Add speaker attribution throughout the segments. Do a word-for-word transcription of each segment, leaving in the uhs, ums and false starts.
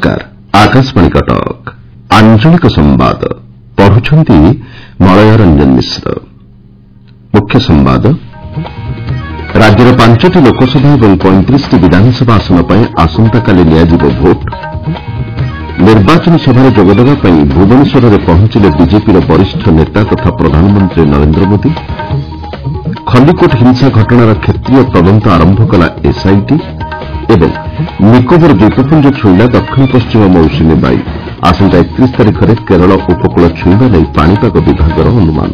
Speaker 1: नमस्कार आकाशवाणी कटक आंचलिक संवाद पढ़ुछंती मलय रंजन मिश्र। मुख्य संवाद राज्यर पांचटी लोकसभा और पैंतीस विधानसभा आसन पर आसंताकाली नियाजिब भोट। निर्वाचन सभार जोगदेवा भुवनेश्वर में पहुंचले बीजेपीर वरिष्ठ नेता तथा प्रधानमंत्री नरेंद्र मोदी। खलिकोट हिंसा घटनार क्षेत्रीय तदंत आरंभ कला एसआईटी एवं निकोबर द्वीपपुंज छुईला दक्षिण पश्चिम मौसुमी बायु। आसंता एकतीस तारिख में केरल उपकूल छुईवा नहीं पाणीपाग विभागर अनुमान।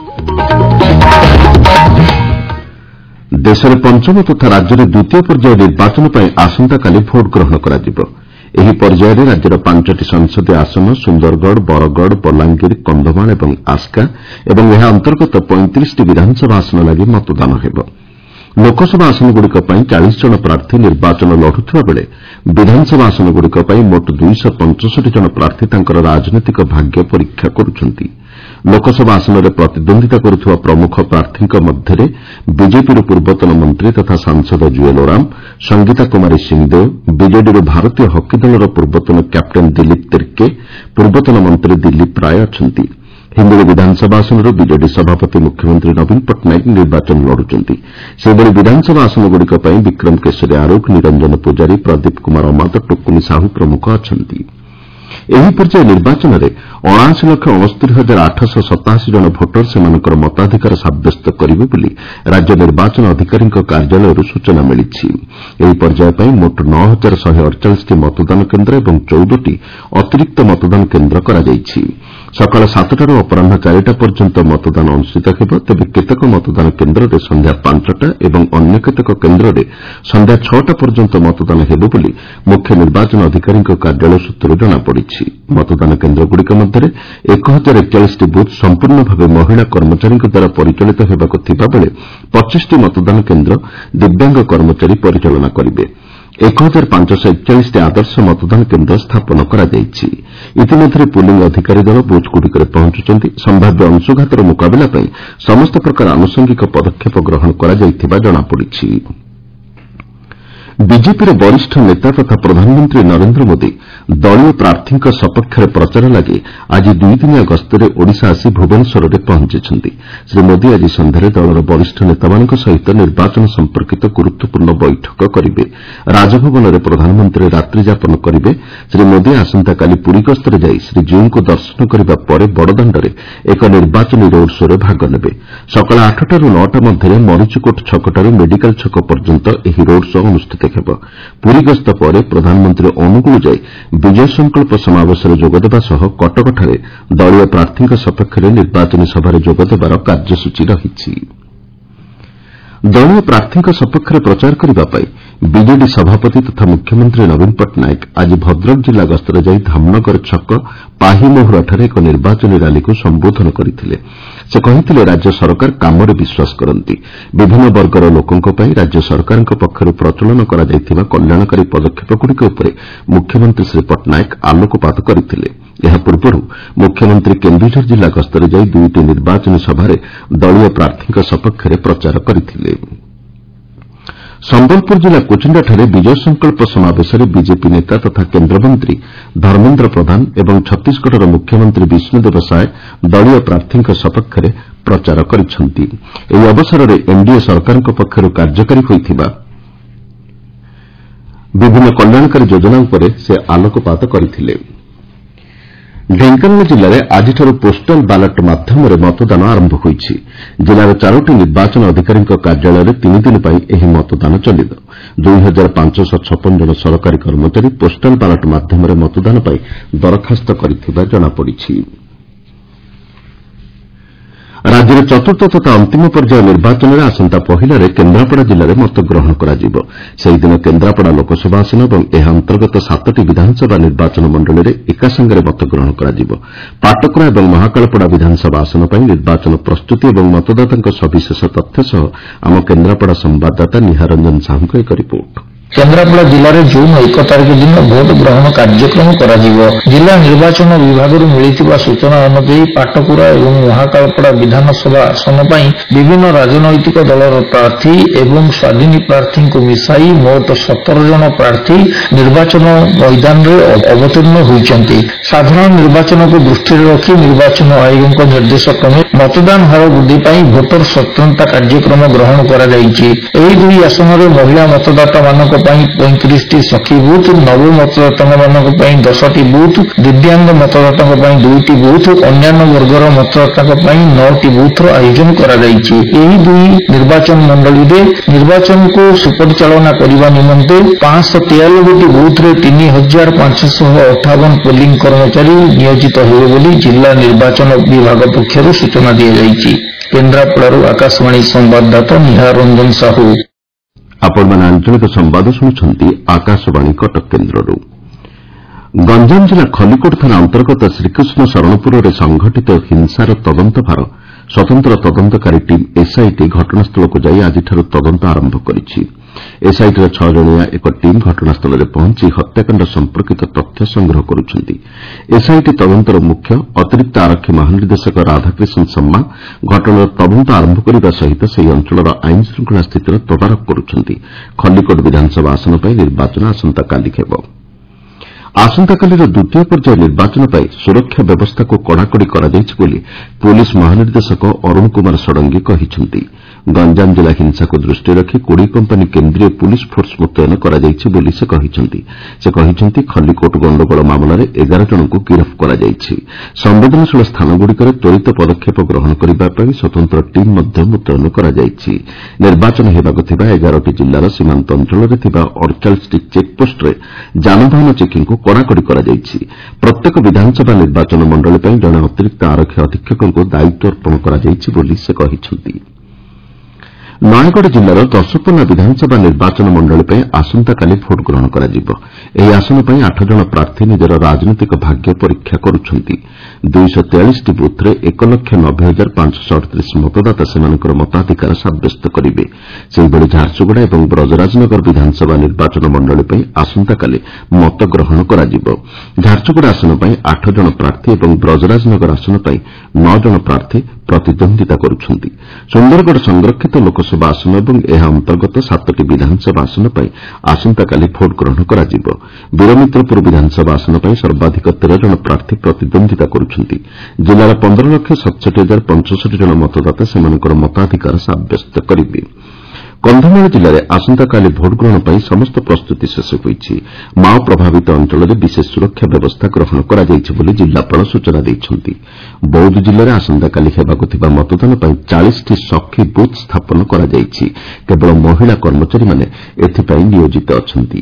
Speaker 1: देशर पंचम तथा राज्य द्वितीय पर्याय निर्वाचन पर आसंताकाली भोट ग्रहण कराଯିब। ଏହି ପର୍ଯ୍ୟାୟରେ ରାଜ୍ୟର ପାଞ୍ଚଟି ସଂସଦୀୟ ଆସନ ସୁନ୍ଦରଗଡ଼, ବରଗଡ଼, ବଲାଙ୍ଗୀର, କନ୍ଧମାଳ ଏବଂ ଆସ୍କା ଏବଂ ଏହା ଅନ୍ତର୍ଗତ ପଇଁତିରିଶଟି ବିଧାନସଭା ଆସନ ଲାଗି ମତଦାନ ହେବ। ଲୋକସଭା ଆସନଗୁଡ଼ିକ ପାଇଁ ଚାଳିଶ ଜଣ ପ୍ରାର୍ଥୀ ନିର୍ବାଚନ ଲଢୁଥିବା ବେଳେ ବିଧାନସଭା ଆସନଗୁଡ଼ିକ ପାଇଁ ମୋଟ ଦୁଇଶହ ପଞ୍ଚଷଠି ଜଣ ପ୍ରାର୍ଥୀ ତାଙ୍କର ରାଜନୈତିକ ଭାଗ୍ୟ ପରୀକ୍ଷା କରୁଛନ୍ତି। ଲୋକସଭା ଆସନରେ ପ୍ରତିଦ୍ୱନ୍ଦିତା କରୁଥିବା ପ୍ରମୁଖ ପ୍ରାର୍ଥୀଙ୍କ ମଧ୍ୟରେ ବିଜେପିରୁ ପୂର୍ବତନ ମନ୍ତ୍ରୀ ତଥା ସାଂସଦ ଜୁଏଲ ଓରାମ, ସଙ୍ଗୀତା କୁମାରୀ ସିଂଦେଓ, ବିଜେଡିରୁ ଭାରତୀୟ ହକି ଦଳର ପୂର୍ବତନ କ୍ୟାପ୍ଟେନ୍ ଦିଲ୍ଲୀପ ତିର୍କେ, ପୂର୍ବତନ ମନ୍ତ୍ରୀ ଦିଲ୍ଲୀପ ରାୟ ଅଛନ୍ତି। ହିନ୍ଦୁଳି ବିଧାନସଭା ଆସନରୁ ବିଜେଡି ସଭାପତି ମୁଖ୍ୟମନ୍ତ୍ରୀ ନବୀନ ପଟ୍ଟନାୟକ ନିର୍ବାଚନ ଲଢୁଛନ୍ତି। ସେହିଭଳି ବିଧାନସଭା ଆସନଗୁଡ଼ିକ ପାଇଁ ବିକ୍ରମ କେଶରୀ ଆରୁଖ, ନିରଞ୍ଜନ ପୂଜାରୀ, ପ୍ରଦୀପ କୁମାର ଅମାତ, ଟୁକୁନି ସାହୁ ପ୍ରମୁଖ ଅଛନ୍ତି। ଏହି ପର୍ଯ୍ୟାୟ ନିର୍ବାଚନରେ ଅଣାଅଶୀ ଲକ୍ଷ ଅଣସ୍ତରୀ ହଜାର ଆଠଶହ ସତାଅଶୀ ଜଣ ଭୋଟର ସେମାନଙ୍କର ମତାଧିକାର ସାବ୍ୟସ୍ତ କରିବେ ବୋଲି ରାଜ୍ୟ ନିର୍ବାଚନ ଅଧିକାରୀଙ୍କ କାର୍ଯ୍ୟାଳୟରୁ ସୂଚନା ମିଳିଛି। ଏହି ପର୍ଯ୍ୟାୟ ପାଇଁ ମୋଟ ନଅ ହଜାର ଶହେ ଅଡ଼ଚାଳିଶଟି ମତଦାନ କେନ୍ଦ୍ର ଏବଂ ଚଉଦଟି ଅତିରିକ୍ତ ମତଦାନ କେନ୍ଦ୍ର କରାଯାଇଛି। ସକାଳ ସାତଟାରୁ ଅପରାହ୍ନ ଚାରିଟା ପର୍ଯ୍ୟନ୍ତ ମତଦାନ ଅନୁଷ୍ଠିତ ହେବ। ତେବେ କେତେକ ମତଦାନ କେନ୍ଦ୍ରରେ ସନ୍ଧ୍ୟା ପାଞ୍ଚଟା ଏବଂ ଅନ୍ୟ କେତେକ କେନ୍ଦ୍ରରେ ସନ୍ଧ୍ୟା ଛଅଟା ପର୍ଯ୍ୟନ୍ତ ମତଦାନ ହେବ ବୋଲି ମୁଖ୍ୟ ନିର୍ବାଚନ ଅଧିକାରୀଙ୍କ କାର୍ଯ୍ୟାଳୟ ସୂତ୍ରରୁ ଜଣାପଡ଼ିଛି। ମତଦାନ କେନ୍ଦ୍ରଗୁଡ଼ିକ ମଧ୍ୟରେ ଏକ ହଜାର ଏକଚାଳିଶଟି ବୁଥ୍ ସମ୍ପୂର୍ଣ୍ଣ ଭାବେ ମହିଳା କର୍ମଚାରୀଙ୍କ ଦ୍ୱାରା ପରିଚାଳିତ ହେବାକୁ ଥିବାବେଳେ ପଚିଶଟି ମତଦାନ କେନ୍ଦ୍ର ଦିବ୍ୟାଙ୍ଗ କର୍ମଚାରୀ ପରିଚାଳନା କରିବେ। ଏକ ହଜାର ପାଞ୍ଚଶହ ଏକଚାଳିଶଟି ଆଦର୍ଶ ମତଦାନ କେନ୍ଦ୍ର ସ୍ଥାପନ କରାଯାଇଛି। ଇତିମଧ୍ୟରେ ପୁଲିଂ ଅଧିକାରୀ ଦଳ ବୁଥ୍ଗୁଡ଼ିକରେ ପହଞ୍ଚୁଛନ୍ତି। ସମ୍ଭାବ୍ୟ ଅଂଶୁଘାତର ମୁକାବିଲା ପାଇଁ ସମସ୍ତ ପ୍ରକାର ଆନୁଷଙ୍ଗିକ ପଦକ୍ଷେପ ଗ୍ରହଣ କରାଯାଇଥିବା ଜଣାପଡ଼ିଛି। ବିଜେପିର ବରିଷ୍ଠ ନେତା ତଥା ପ୍ରଧାନମନ୍ତ୍ରୀ ନରେନ୍ଦ୍ର ମୋଦି ଦଳୀୟ ପ୍ରାର୍ଥୀଙ୍କ ସପକ୍ଷରେ ପ୍ରଚାର ଲାଗି ଆଜି ଦୁଇଦିନିଆ ଗସ୍ତରେ ଓଡ଼ିଶା ଆସି ଭୁବନେଶ୍ୱରରେ ପହଞ୍ଚିଛନ୍ତି। ଶ୍ରୀ ମୋଦି ଆଜି ସନ୍ଧ୍ୟାରେ ଦଳର ବରିଷ୍ଠ ନେତାମାନଙ୍କ ସହିତ ନିର୍ବାଚନ ସମ୍ପର୍କିତ ଗୁରୁତ୍ୱପୂର୍ଣ୍ଣ ବୈଠକ କରିବେ। ରାଜଭବନରେ ପ୍ରଧାନମନ୍ତ୍ରୀ ରାତ୍ରିଯାପନ କରିବେ। ଶ୍ରୀ ମୋଦି ଆସନ୍ତାକାଲି ପୁରୀ ଗସ୍ତରେ ଯାଇ ଶ୍ରୀଜୀଉଙ୍କୁ ଦର୍ଶନ କରିବା ପରେ ବଡ଼ଦାଣ୍ଡରେ ଏକ ନିର୍ବାଚନୀ ରୋଡ୍ ଶୋରେ ଭାଗ ନେବେ। ସକାଳ ଆଠଟାରୁ ନଅଟା ମଧ୍ୟରେ ମରିଚୁକୋଟ ଛକଠାରୁ ମେଡିକାଲ ଛକ ପର୍ଯ୍ୟନ୍ତ ଏହି ରୋଡ୍ ଶୋ ଅନୁଷ୍ଠିତ ହେବ। ପୁରୀ ଗସ୍ତ ପରେ ପ୍ରଧାନମନ୍ତ୍ରୀ ଅନୁଗୁଳ ଯାଇ ବିଜୟ ସଂକଳ୍ପ ସମାବେଶରେ ଯୋଗଦେବା ସହ କଟକଠାରେ ଦଳୀୟ ପ୍ରାର୍ଥୀଙ୍କ ସପକ୍ଷରେ ନିର୍ବାଚନୀ ସଭାରେ ଯୋଗଦେବାର କାର୍ଯ୍ୟସୂଚୀ ରହିଛି। ଦଳୀୟ ପ୍ରାର୍ଥୀଙ୍କ ସପକ୍ଷରେ ପ୍ରଚାର କରିବା ପାଇଁ ବିଜେଡି ସଭାପତି ତଥା ମୁଖ୍ୟମନ୍ତ୍ରୀ ନବୀନ ପଟ୍ଟନାୟକ ଆଜି ଭଦ୍ରକ ଜିଲ୍ଲା ଗସ୍ତରେ ଯାଇ ଧାମନଗର ଛକ ପାହିମହୁରାଠାରେ ଏକ ନିର୍ବାଚନୀ ରାଲିକୁ ସମ୍ବୋଧନ କରିଥିଲେ। ସେ କହିଥିଲେ ରାଜ୍ୟ ସରକାର କାମରେ ବିଶ୍ୱାସ କରନ୍ତି। ବିଭିନ୍ନ ବର୍ଗର ଲୋକଙ୍କ ପାଇଁ ରାଜ୍ୟ ସରକାରଙ୍କ ପକ୍ଷରୁ ପ୍ରଚଳନ କରାଯାଇଥିବା କଲ୍ୟାଣକାରୀ ପଦକ୍ଷେପଗୁଡ଼ିକ ଉପରେ ମୁଖ୍ୟମନ୍ତ୍ରୀ ଶ୍ରୀ ପଟ୍ଟନାୟକ ଆଲୋକପାତ କରିଥିଲେ। ଏହା ପୂର୍ବରୁ ମୁଖ୍ୟମନ୍ତ୍ରୀ କେନ୍ଦୁଝର ଜିଲ୍ଲା ଗସ୍ତରେ ଯାଇ ଦୁଇଟି ନିର୍ବାଚନୀ ସଭାରେ ଦଳୀୟ ପ୍ରାର୍ଥୀଙ୍କ ସପକ୍ଷରେ ପ୍ରଚାର କରିଥିଲେ। ସମ୍ବଲପୁର ଜିଲ୍ଲା କୁଚିଣ୍ଡାଠାରେ ବିଜୟ ସଂକଳ୍ପ ସମାବେଶରେ ବିଜେପି ନେତା ତଥା କେନ୍ଦ୍ରମନ୍ତ୍ରୀ ଧର୍ମେନ୍ଦ୍ର ପ୍ରଧାନ ଏବଂ ଛତିଶଗଡ଼ର ମୁଖ୍ୟମନ୍ତ୍ରୀ ବିଷ୍ଣୁଦେବ ସାଏ ଦଳୀୟ ପ୍ରାର୍ଥୀଙ୍କ ସପକ୍ଷରେ ପ୍ରଚାର କରିଛନ୍ତି। ଏହି ଅବସରରେ ଏନ୍ଡିଏ ସରକାରଙ୍କ ପକ୍ଷରୁ କାର୍ଯ୍ୟକାରୀ ହୋଇଥିବା ବିଭିନ୍ନ କଲ୍ୟାଣକାରୀ ଯୋଜନା ଉପରେ ସେ ଆଲୋକପାତ କରିଥିଲେ। ଢେଙ୍କାନାଳ ଜିଲ୍ଲାରେ ଆଜିଠାରୁ ପୋଷ୍ଟାଲ ବାଲଟ ମାଧ୍ୟମରେ ମତଦାନ ଆରମ୍ଭ ହୋଇଛି। ଜିଲ୍ଲାର ଚାରୋଟି ନିର୍ବାଚନ ଅଧିକାରୀଙ୍କ କାର୍ଯ୍ୟାଳୟରେ ତିନିଦିନ ପାଇଁ ଏହି ମତଦାନ ଚାଲିବ। ଦୁଇ ହଜାର ପାଞ୍ଚଶହ ଛପନ ଜଣ ସରକାରୀ କର୍ମଚାରୀ ପୋଷ୍ଟାଲ ବାଲଟ ମାଧ୍ୟମରେ ମତଦାନ ପାଇଁ ଦରଖାସ୍ତ କରିଥିବା ଜଣାପଡ଼ିଛି। ରାଜ୍ୟରେ ଚତୁର୍ଥ ତଥା ଅନ୍ତିମ ପର୍ଯ୍ୟାୟ ନିର୍ବାଚନରେ ଆସନ୍ତା ପହିଲାରେ କେନ୍ଦ୍ରାପଡ଼ା ଜିଲ୍ଲାରେ ମତଗ୍ରହଣ କରାଯିବ। ସେହିଦିନ କେନ୍ଦ୍ରାପଡ଼ା ଲୋକସଭା ଆସନ ଏବଂ ଏହା ଅନ୍ତର୍ଗତ ସାତଟି ବିଧାନସଭା ନିର୍ବାଚନ ମଣ୍ଡଳୀରେ ଏକାସାଙ୍ଗରେ ମତଗ୍ରହଣ କରାଯିବ। ପାଟକୁରା ଏବଂ ମହାକାଳପଡ଼ା ବିଧାନସଭା ଆସନ ପାଇଁ ନିର୍ବାଚନ ପ୍ରସ୍ତୁତି ଏବଂ ମତଦାତାଙ୍କ ସବିଶେଷ ତଥ୍ୟ ସହ ଆମ କେନ୍ଦ୍ରାପଡ଼ା ସମ୍ଭାଦଦାତା ନିହାର ରଞ୍ଜନ ସାହୁଙ୍କ ଏକ ରିପୋର୍ଟ।
Speaker 2: କେନ୍ଦ୍ରାପଡ଼ା ଜିଲ୍ଲାରେ ଜୁନ୍ ଏକ ତାରିଖ ଦିନ ଭୋଟ ଗ୍ରହଣ କାର୍ଯ୍ୟକ୍ରମ କରାଯିବ। ଜିଲ୍ଲା ନିର୍ବାଚନ ବିଭାଗରୁ ମିଳିଥିବା ସୂଚନା ଅନୁଯାୟୀ ପାଟକୁରା ଏବଂ ମହାକାଳପଡ଼ା ବିଧାନସଭା ଆସନ ପାଇଁ ବିଭିନ୍ନ ରାଜନୈତିକ ଦଳର ପ୍ରାର୍ଥୀ ଏବଂ ସ୍ୱାଧୀନୀ ପ୍ରାର୍ଥୀଙ୍କୁ ମିଶାଇ ମୋଟ ସତର ଜଣ ପ୍ରାର୍ଥୀ ନିର୍ବାଚନ ମଇଦାନରେ ଅବତୀର୍ଣ୍ଣ ହୋଇଛନ୍ତି। ସାଧାରଣ ନିର୍ବାଚନକୁ ଦୃଷ୍ଟିରେ ରଖି ନିର୍ବାଚନ ଆୟୋଗଙ୍କ ନିର୍ଦ୍ଦେଶ କ୍ରମେ ମତଦାନ ହାର ବୃଦ୍ଧି ପାଇଁ ଭୋଟର ସଚେତନତା କାର୍ଯ୍ୟକ୍ରମ ଗ୍ରହଣ କରାଯାଇଛି। ଏହି ଦୁଇ ଆସନରେ ମହିଳା ମତଦାତାମାନଙ୍କ ପାଇଁ ପଇଁତିରିଶଟି ସଖୀ ବୁଥ୍, ନବ ମତଦାତାମାନଙ୍କ ପାଇଁ ଦଶଟି ବୁଥ୍, ଦିବ୍ୟାଙ୍ଗ ମତଦାତାଙ୍କ ପାଇଁ ଦୁଇଟି ବୁଥ୍, ଅନ୍ୟାନ୍ୟ ବର୍ଗର ମତଦାତାଙ୍କ ପାଇଁ ନଅଟି ବୁଥ୍ର ଆୟୋଜନ କରାଯାଇଛି। ଏହି ଦୁଇ ନିର୍ବାଚନ ମଣ୍ଡଳୀରେ ନିର୍ବାଚନକୁ ସୁପରିଚାଳନା କରିବା ନିମନ୍ତେ ପାଞ୍ଚଶହ ତେୟାନବେଟି ବୁଥ୍ରେ ତିନି ହଜାର ପାଞ୍ଚଶହ ଅଠାବନ ପୋଲିଂ କର୍ମଚାରୀ ନିୟୋଜିତ ହେବେ ବୋଲି ଜିଲ୍ଲା ନିର୍ବାଚନ ବିଭାଗ ପକ୍ଷରୁ ସୂଚନା ଦିଆଯାଇଛି। କେନ୍ଦ୍ରାପଡ଼ାରୁ ଆକାଶବାଣୀ ସମ୍ବାଦଦାତା ନିହାର ରଞ୍ଜନ ସାହୁ।
Speaker 1: ଆପଣମାନେ ଆଞ୍ଚଳିକ ସମ୍ବାଦ ଶୁଣୁଛନ୍ତି ଆକାଶବାଣୀ କଟକ କେନ୍ଦ୍ରରୁ। ଗଞ୍ଜାମ ଜିଲ୍ଲା ଖଲିକୋଟ ଥାନା ଅନ୍ତର୍ଗତ ଶ୍ରୀକୃଷ୍ଣ ଶରଣପୁରରେ ସଂଘଟିତ ହିଂସାର ତଦନ୍ତ ଭାର ସ୍ୱତନ୍ତ୍ର ତଦନ୍ତକାରୀ ଟିମ୍ ଏସ୍ଆଇଟି ଘଟଣାସ୍ଥଳକୁ ଯାଇ ଆଜିଠାରୁ ତଦନ୍ତ ଆରମ୍ଭ କରିଛି। ଏସ୍ଆଇଟିର ଛଅ ଜଣିଆ ଏକ ଟିମ୍ ଘଟଣାସ୍ଥଳରେ ପହଞ୍ଚ ହତ୍ୟାକାଣ୍ଡ ସମ୍ପର୍କିତ ତଥ୍ୟ ସଂଗ୍ରହ କରୁଛନ୍ତି। ଏସ୍ଆଇଟି ତଦନ୍ତର ମୁଖ୍ୟ ଅତିରିକ୍ତ ଆରକ୍ଷୀ ମହାନିର୍ଦ୍ଦେଶକ ରାଧାକ୍ରିଷ୍ଣ ଶର୍ମା ଘଟଣାର ତଦନ୍ତ ଆରମ୍ଭ କରିବା ସହିତ ସେହି ଅଞ୍ଚଳର ଆଇନ ଶୃଙ୍ଖଳା ସ୍ଥିତିର ତଦାରଖ କରୁଛନ୍ତି। ଖଲିକୋଟ ବିଧାନସଭା ଆସନ ପାଇଁ ନିର୍ବାଚନ ଆସନ୍ତାକାଲି ହେବ। ଆସନ୍ତାକାଲିର ଦ୍ୱିତୀୟ ପର୍ଯ୍ୟାୟ ନିର୍ବାଚନ ପାଇଁ ସୁରକ୍ଷା ବ୍ୟବସ୍ଥାକୁ କଡ଼ାକଡ଼ି କରାଯାଇଛି ବୋଲି ପୁଲିସ ମହାନିର୍ଦ୍ଦେଶକ ଅରୁଣ କୁମାର ଷଡ଼ଙ୍ଗୀ କହିଛନ୍ତି। ଗଞ୍ଜାମ ଜିଲ୍ଲା ହିଂସାକୁ ଦୃଷ୍ଟିରେ ରଖି କୋଡ଼ିଏ କମ୍ପାନୀ କେନ୍ଦ୍ରୀୟ ପୁଲିସ ଫୋର୍ସ ମୁତୟନ କରାଯାଇଛି ବୋଲି ସେ କହିଛନ୍ତି। ସେ କହିଛନ୍ତି ଖଲିକୋଟ ଗଣ୍ଡଗୋଳ ମାମଲାରେ ଏଗାର ଜଣଙ୍କୁ ଗିରଫ କରାଯାଇଛି। ସମ୍ବେଦନଶୀଳ ସ୍ଥାନଗୁଡ଼ିକରେ ତ୍ୱରିତ ପଦକ୍ଷେପ ଗ୍ରହଣ କରିବା ପାଇଁ ସ୍ୱତନ୍ତ୍ର ଟିମ୍ ମଧ୍ୟ ମୁତୟନ କରାଯାଇଛି। ନିର୍ବାଚନ ହେବାକୁ ଥିବା ଏଗାରଟି ଜିଲ୍ଲାର ସୀମାନ୍ତ ଅଞ୍ଚଳରେ ଥିବା ଅଡ଼ଚାଳିଶଟି ଚେକ୍ପୋଷ୍ଟରେ ଯାନବାହନ ଚେକିଂକୁ କଡ଼ାକଡ଼ି କରାଯାଇଛି। ପ୍ରତ୍ୟେକ ବିଧାନସଭା ନିର୍ବାଚନ ମଣ୍ଡଳୀ ପାଇଁ ଜଣେ ଅତିରିକ୍ତ ଆରକ୍ଷୀ ଅଧୀକ୍ଷକଙ୍କୁ ଦାୟିତ୍ୱ ଅର୍ପଣ କରାଯାଇଛି ବୋଲି ସେ କହିଛନ୍ତି। ନୟାଗଡ଼ ଜିଲ୍ଲାର ଦଶପଲ୍ଲା ବିଧାନସଭା ନିର୍ବାଚନ ମଣ୍ଡଳୀ ପାଇଁ ଆସନ୍ତାକାଲି ଭୋଟ୍ ଗ୍ରହଣ କରାଯିବ। ଏହି ଆସନ ପାଇଁ ଆଠ ଜଣ ପ୍ରାର୍ଥୀ ନିଜର ରାଜନୈତିକ ଭାଗ୍ୟ ପରୀକ୍ଷା କରୁଛନ୍ତି। ଦୁଇଶହ ତେୟାଳିଶଟି ବୁଥ୍ରେ ଏକ ଲକ୍ଷ ନବେ ହଜାର ପାଞ୍ଚଶହ ଅଠତିରିଶ ମତଦାତା ସେମାନଙ୍କର ମତାଧିକାର ସାବ୍ୟସ୍ତ କରିବେ। ସେହିଭଳି ଝାରସୁଗୁଡ଼ା ଏବଂ ବ୍ରଜରାଜନଗର ବିଧାନସଭା ନିର୍ବାଚନ ମଣ୍ଡଳୀ ପାଇଁ ଆସନ୍ତାକାଲି ମତଗ୍ରହଣ କରାଯିବ। ଝାରସୁଗୁଡ଼ା ଆସନ ପାଇଁ ଆଠ ଜଣ ପ୍ରାର୍ଥୀ ଏବଂ ବ୍ରଜରାଜନଗର ଆସନ ପାଇଁ ନଅ ଜଣ ପ୍ରାର୍ଥୀ ପ୍ରତିଦ୍ୱନ୍ଦିତା କରୁଛନ୍ତି। ସୁନ୍ଦରଗଡ଼ ସଂରକ୍ଷିତ ଲୋକସଭା ଆସନ ଏବଂ ଏହା ଅନ୍ତର୍ଗତ ସାତଟି ବିଧାନସଭା ଆସନ ପାଇଁ ଆସନ୍ତାକାଲି ଭୋଟ୍ ଗ୍ରହଣ କରାଯିବ। ବୀରମିତ୍ରପୁର ବିଧାନସଭା ଆସନ ପାଇଁ ସର୍ବାଧିକ ତେର ଜଣ ପ୍ରାର୍ଥୀ ପ୍ରତିଦ୍ୱନ୍ଦିତା କରୁଛନ୍ତି। ଜିଲ୍ଲାର ପନ୍ଦର ଲକ୍ଷ ସତଷଠି ହଜାର ପଞ୍ଚଷଠି ଜଣ ମତଦାତା ସେମାନଙ୍କର ମତାଧିକାର ସାବ୍ୟସ୍ତ କରିବେ। କନ୍ଧମାଳ ଜିଲ୍ଲାରେ ଆସନ୍ତାକାଲି ଭୋଟ୍ ଗ୍ରହଣ ପାଇଁ ସମସ୍ତ ପ୍ରସ୍ତୁତି ଶେଷ ହୋଇଛି। ମାଓ ପ୍ରଭାବିତ ଅଞ୍ଚଳରେ ବିଶେଷ ସୁରକ୍ଷା ବ୍ୟବସ୍ଥା ଗ୍ରହଣ କରାଯାଇଛି ବୋଲି ଜିଲ୍ଲାପାଳ ସୂଚନା ଦେଇଛନ୍ତି। ବୌଦ୍ଧ ଜିଲ୍ଲାରେ ଆସନ୍ତାକାଲି ହେବାକୁ ଥିବା ମତଦାନ ପାଇଁ ଚାଳିଶଟି ସଖୀ ବୁଥ୍ ସ୍ଥାପନ କରାଯାଇଛି। କେବଳ ମହିଳା କର୍ମଚାରୀମାନେ ଏଥିପାଇଁ ନିୟୋଜିତ ଅଛନ୍ତି।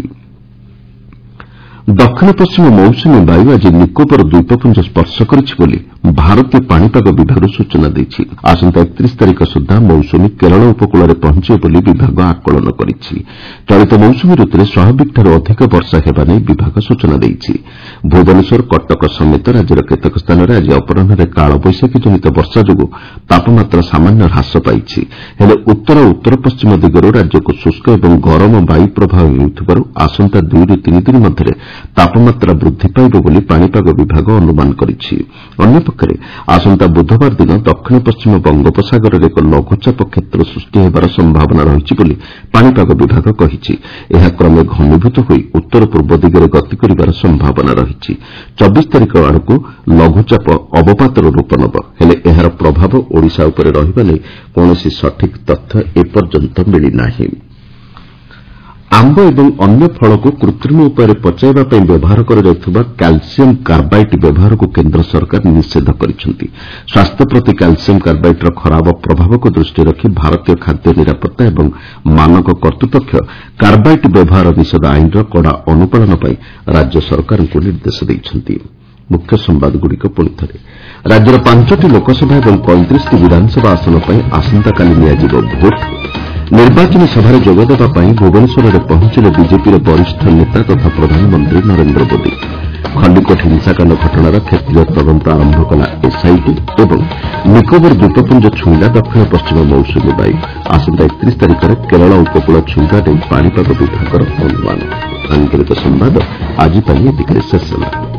Speaker 1: ଦକ୍ଷିଣ ପଶ୍ଚିମ ମୌସୁମୀ ବାୟୁ ଆଜି ନିକୋବର ଦ୍ୱୀପପୁଞ୍ଜ ସ୍ପର୍ଶ କରିଛି ବୋଲି ଭାରତୀୟ ପାଣିପାଗ ବିଭାଗ ସୂଚନା ଦେଇଛି। ଆସନ୍ତା ଏକତିରିଶ ତାରିଖ ସୁଦ୍ଧା ମୌସୁମୀ କେରଳ ଉପକୂଳରେ ପହଞ୍ଚିବ ବୋଲି ବିଭାଗ ଆକଳନ କରିଛି। ଚଳିତ ମୌସୁମୀ ଋତୁରେ ସ୍ୱାଭାବିକଠାରୁ ଅଧିକ ବର୍ଷା ହେବା ନେଇ ବିଭାଗ ସୂଚନା ଦେଇଛି। ଭୁବନେଶ୍ୱର, କଟକ ସମେତ ରାଜ୍ୟର କେତେକ ସ୍ଥାନରେ ଆଜି ଅପରାହ୍ନରେ କାଳବୈଶାଖୀ ଜନିତ ବର୍ଷା ଯୋଗୁଁ ତାପମାତ୍ରା ସାମାନ୍ୟ ହ୍ରାସ ପାଇଛି। ହେଲେ ଉତ୍ତର ଓ ଉତ୍ତର ପଶ୍ଚିମ ଦିଗରୁ ରାଜ୍ୟକୁ ଶୁଷ୍କ ଏବଂ ଗରମ ବାୟୁ ପ୍ରବାହ ହେଉଥିବାରୁ ଆସନ୍ତା ଦୁଇରୁ ତିନି ଦିନ ମଧ୍ୟରେ ତାପମାତ୍ରା ବୃଦ୍ଧି ପାଇବ ବୋଲି ପାଣିପାଗ ବିଭାଗ ଅନୁମାନ କରିଛି। ଅନ୍ୟପକ୍ଷରେ ଆସନ୍ତା ବୁଧବାର ଦିନ ଦକ୍ଷିଣ ପଶ୍ଚିମ ବଙ୍ଗୋପସାଗରରେ ଏକ ଲଘୁଚାପ କ୍ଷେତ୍ର ସୃଷ୍ଟି ହେବାର ସମ୍ଭାବନା ରହିଛି ବୋଲି ପାଣିପାଗ ବିଭାଗ କହିଛି। ଏହା କ୍ରମେ ଘନୀଭୂତ ହୋଇ ଉତ୍ତର ପୂର୍ବ ଦିଗରେ ଗତି କରିବାର ସମ୍ଭାବନା ରହିଛି। ଚବିଶ ତାରିଖ ଆଡ଼କୁ ଲଘୁଚାପ ଅବପାତର ରୂପ ନେବ। ହେଲେ ଏହାର ପ୍ରଭାବ ଓଡ଼ିଶା ଉପରେ ରହିବା ନେଇ କୌଣସି ସଠିକ୍ ତଥ୍ୟ ଏପର୍ଯ୍ୟନ୍ତ ମିଳିନାହିଁ। ଆମ୍ବ ଏବଂ ଅନ୍ୟ ଫଳକୁ କୃତ୍ରିମ ଉପାୟରେ ପଚାଇବା ପାଇଁ ବ୍ୟବହାର କରାଯାଉଥିବା କ୍ୟାଲସିୟମ୍ କାର୍ବାଇଡ୍ ବ୍ୟବହାରକୁ କେନ୍ଦ୍ର ସରକାର ନିଷେଧ କରିଛନ୍ତି। ସ୍ୱାସ୍ଥ୍ୟ ପ୍ରତି କ୍ୟାଲସିୟମ୍ କାର୍ବାଇଡ୍ର ଖରାପ ପ୍ରଭାବକୁ ଦୃଷ୍ଟିରେ ରଖି ଭାରତୀୟ ଖାଦ୍ୟ ନିରାପତ୍ତା ଏବଂ ମାନକ କର୍ତ୍ତୃପକ୍ଷ କାର୍ବାଇଡ୍ ବ୍ୟବହାର ନିଷେଧ ଆଇନର କଡ଼ା ଅନୁପାଳନ ପାଇଁ ରାଜ୍ୟ ସରକାରଙ୍କୁ ନିର୍ଦ୍ଦେଶ ଦେଇଛନ୍ତି। ମୁଖ୍ୟ ସମ୍ବାଦଗୁଡ଼ିକ ପୁଣିଥରେ ରାଜ୍ୟର ପାଞ୍ଚଟି ଲୋକସଭା ଏବଂ ପଇଁତିରିଶଟି ବିଧାନସଭା ଆସନ ପାଇଁ ଆସନ୍ତାକାଲି ନିଆଯିବ ଭୋଟ୍। ନିର୍ବାଚନୀ ସଭାରେ ଯୋଗଦେବା ପାଇଁ ଭୁବନେଶ୍ୱରରେ ପହଞ୍ଚିଲେ ବିଜେପିର ବରିଷ୍ଠ ନେତା ତଥା ପ୍ରଧାନମନ୍ତ୍ରୀ ନରେନ୍ଦ୍ର ମୋଦି। ଖଣ୍ଡିକୋଟ ହିଂସାକାଣ୍ଡ ଘଟଣାର କ୍ଷେତ୍ରୀୟ ତଦନ୍ତ ଆରମ୍ଭ କଲା ଏସ୍ଆଇଟି ଏବଂ ନିକୋବର ଦ୍ୱୀପପୁଞ୍ଜ ଛୁଇଁଲା ଦକ୍ଷିଣ ପଶ୍ଚିମ ମୌସୁମୀ ବାୟୁ ଆସନ୍ତା ଏକତିରିଶ ତାରିଖରେ କେରଳ ଉପକୂଳ ଛୁଇଁବା ନେଇ ପାଣିପାଗ ବିଭାଗର ଅନୁମାନ। ଆଞ୍ଚଳିକ ସମ୍ବାଦ ଆଜି ପାଇଁ ଏତିକିରେ ଶେଷ ହେଲା।